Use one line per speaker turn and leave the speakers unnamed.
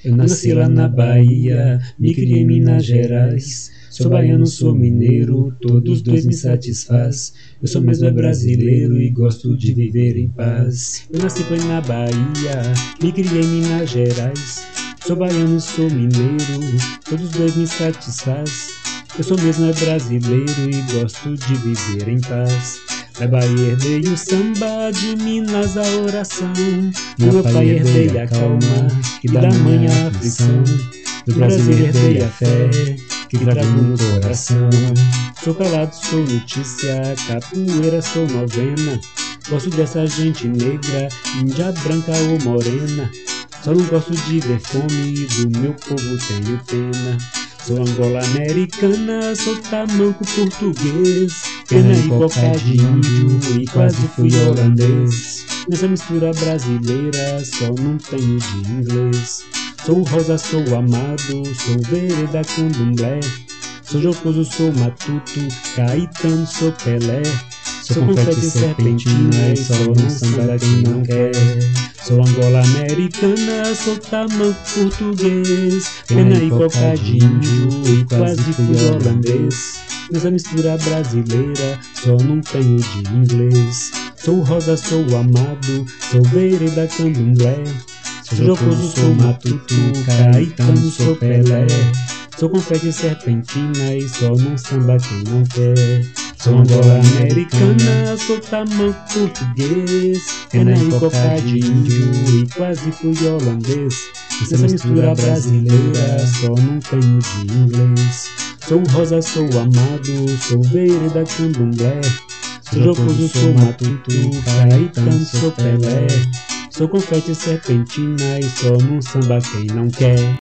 Eu nasci lá na Bahia, me criei em Minas Gerais. Sou baiano, sou mineiro, todos dois me satisfaz. Eu sou mesmo brasileiro e gosto de viver em paz. Eu nasci foi na Bahia, me criei em Minas Gerais. Sou baiano, sou mineiro, todos dois me satisfaz. Eu sou mesmo brasileiro e gosto de viver em paz. Da Bahia herdei o samba, de Minas a oração. Do meu pai herdei a calma, que dá mãe a aflição. Do Brasil herdei a fé, que trago no coração. Sou calado, sou notícia, capoeira, sou novena. Gosto dessa gente negra, índia branca ou morena. Só não gosto de ver fome, do meu povo tenho pena. Sou Angola americana, sou tamanco português. Pena e boca de índio e quase fui holandês. Nessa mistura brasileira só não tenho de inglês. Sou rosa, sou amado, sou vereda candomblé. Sou jocoso, sou matuto, Caetano, sou Pelé. Sou confete serpentina e só não samba quem não quer. Sou Angola americana, sou tamanco português. Pena e boca de índio e quase fui holandês. Nessa mistura brasileira só não tenho de inglês. Sou rosa, sou amado, sou vereda candomblé. Sou jocoso, sou matuto, Caetano, sou Pelé. Sou confete serpentina e só não samba quem não quer. Sou Angola americana, sou tamanco português. Pena e boca de índio e quase fui holandês. Nessa mistura brasileira só não tenho de inglês. Sou rosa, sou amado, sou vereda candomblé. Sou jocoso, sou matuto, Caetano, sou Pelé. Sou confete serpentina e só não samba quem não quer.